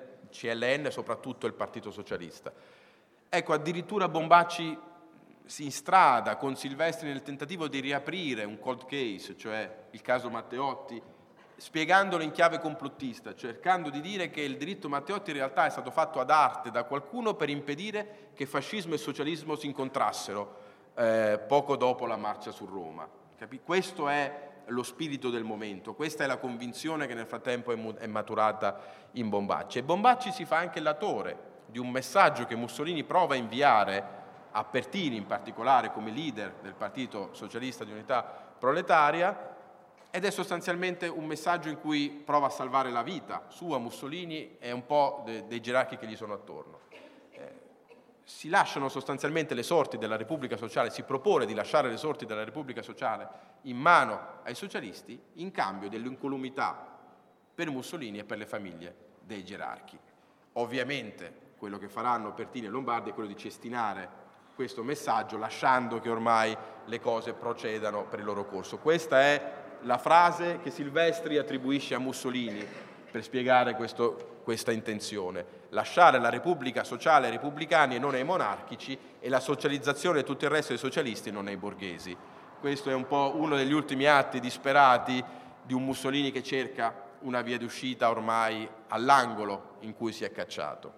L N, soprattutto il Partito Socialista. Ecco, addirittura Bombacci si instrada con Silvestri nel tentativo di riaprire un cold case, cioè il caso Matteotti, spiegandolo in chiave complottista, cercando di dire che il diritto Matteotti in realtà è stato fatto ad arte da qualcuno per impedire che fascismo e socialismo si incontrassero eh, poco dopo la marcia su Roma. Capì? Questo è lo spirito del momento, questa è la convinzione che nel frattempo è, mu- è maturata in Bombacci. E Bombacci si fa anche l'attore di un messaggio che Mussolini prova a inviare a Pertini, in particolare come leader del Partito Socialista di Unità Proletaria, ed è sostanzialmente un messaggio in cui prova a salvare la vita sua, Mussolini e un po' de- dei gerarchi che gli sono attorno. Eh, si lasciano sostanzialmente le sorti della Repubblica Sociale, si propone di lasciare le sorti della Repubblica Sociale in mano ai socialisti in cambio dell'incolumità per Mussolini e per le famiglie dei gerarchi. Ovviamente quello che faranno Pertini e Lombardi è quello di cestinare questo messaggio, lasciando che ormai le cose procedano per il loro corso. Questa è la frase che Silvestri attribuisce a Mussolini per spiegare questo, questa intenzione: lasciare la Repubblica Sociale ai repubblicani e non ai monarchici, e la socializzazione e tutto il resto ai socialisti e non ai borghesi. Questo è un po' uno degli ultimi atti disperati di un Mussolini che cerca una via d'uscita ormai all'angolo in cui si è cacciato.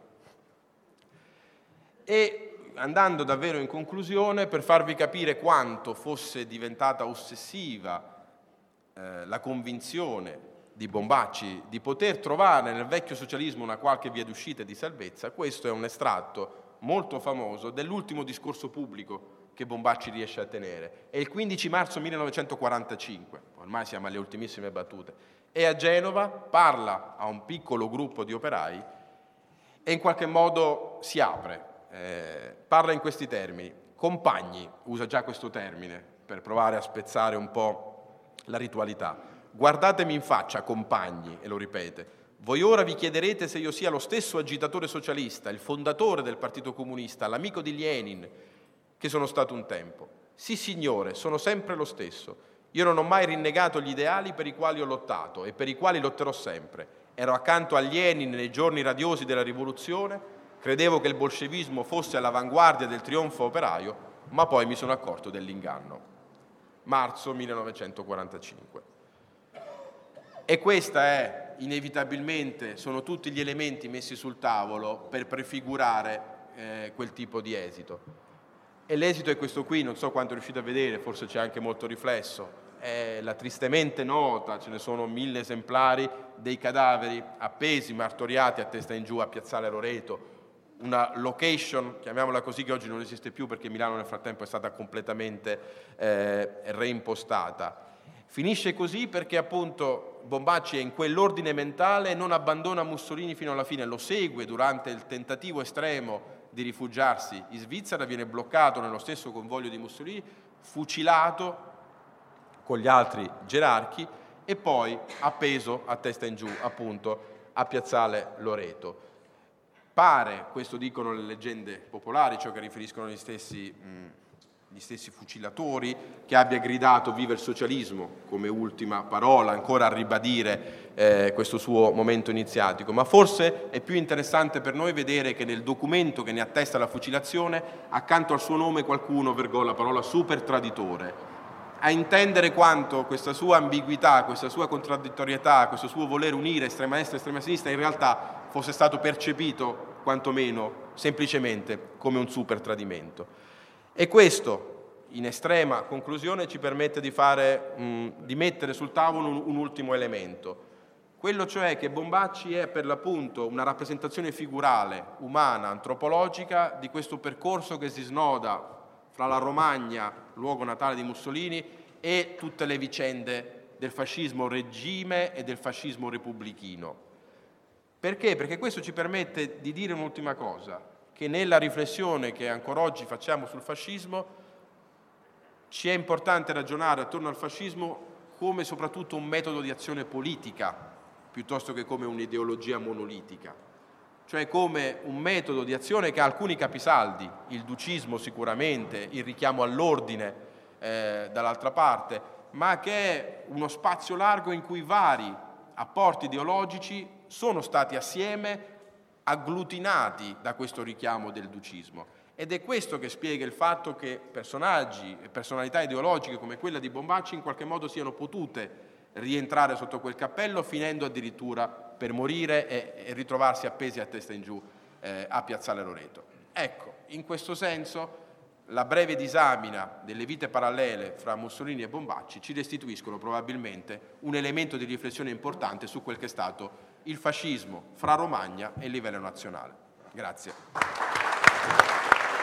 E andando davvero in conclusione, per farvi capire quanto fosse diventata ossessiva eh, la convinzione di Bombacci di poter trovare nel vecchio socialismo una qualche via d'uscita e di salvezza, questo è un estratto molto famoso dell'ultimo discorso pubblico che Bombacci riesce a tenere. È il quindici marzo millenovecentoquarantacinque, ormai siamo alle ultimissime battute, è a Genova, parla a un piccolo gruppo di operai e in qualche modo si apre, eh, parla in questi termini. Compagni, usa già questo termine per provare a spezzare un po' la ritualità. Guardatemi in faccia, compagni, e lo ripete. Voi ora vi chiederete se io sia lo stesso agitatore socialista, il fondatore del Partito Comunista, l'amico di Lenin, che sono stato un tempo. Sì, signore, sono sempre lo stesso. Io non ho mai rinnegato gli ideali per i quali ho lottato e per i quali lotterò sempre. Ero accanto a Lenin nei giorni radiosi della rivoluzione, credevo che il bolscevismo fosse all'avanguardia del trionfo operaio, ma poi mi sono accorto dell'inganno. Marzo millenovecentoquarantacinque. E questa è, inevitabilmente, sono tutti gli elementi messi sul tavolo per prefigurare eh, quel tipo di esito. E l'esito è questo qui, non so quanto riuscite a vedere, forse c'è anche molto riflesso, è la tristemente nota, ce ne sono mille esemplari, dei cadaveri appesi, martoriati a testa in giù a Piazzale Loreto, una location, chiamiamola così, che oggi non esiste più perché Milano nel frattempo è stata completamente eh, reimpostata. Finisce così perché appunto Bombacci è in quell'ordine mentale e non abbandona Mussolini fino alla fine, lo segue durante il tentativo estremo di rifugiarsi in Svizzera, viene bloccato nello stesso convoglio di Mussolini, fucilato con gli altri gerarchi e poi appeso a testa in giù appunto a Piazzale Loreto. Pare, questo dicono le leggende popolari, ciò che riferiscono gli stessi, mh, gli stessi fucilatori, che abbia gridato viva il socialismo come ultima parola, ancora a ribadire eh, questo suo momento iniziatico. Ma forse è più interessante per noi vedere che nel documento che ne attesta la fucilazione, accanto al suo nome qualcuno vergò la parola super traditore, a intendere quanto questa sua ambiguità, questa sua contraddittorietà, questo suo voler unire estrema destra e estrema sinistra in realtà fosse stato percepito quantomeno semplicemente come un super tradimento. E questo, in estrema conclusione, ci permette di, fare, mh, di mettere sul tavolo un, un ultimo elemento, quello cioè che Bombacci è per l'appunto una rappresentazione figurale, umana, antropologica di questo percorso che si snoda fra la Romagna, luogo natale di Mussolini, e tutte le vicende del fascismo regime e del fascismo repubblichino. Perché? Perché questo ci permette di dire un'ultima cosa, che nella riflessione che ancora oggi facciamo sul fascismo ci è importante ragionare attorno al fascismo come soprattutto un metodo di azione politica, piuttosto che come un'ideologia monolitica, cioè come un metodo di azione che ha alcuni capisaldi, il ducismo sicuramente, il richiamo all'ordine eh, dall'altra parte, ma che è uno spazio largo in cui vari apporti ideologici sono stati assieme agglutinati da questo richiamo del ducismo. Ed è questo che spiega il fatto che personaggi e personalità ideologiche come quella di Bombacci in qualche modo siano potute rientrare sotto quel cappello, finendo addirittura per morire e, e ritrovarsi appesi a testa in giù eh, a Piazzale Loreto. Ecco, in questo senso la breve disamina delle vite parallele fra Mussolini e Bombacci ci restituiscono probabilmente un elemento di riflessione importante su quel che è stato il fascismo fra Romagna e il livello nazionale. Grazie.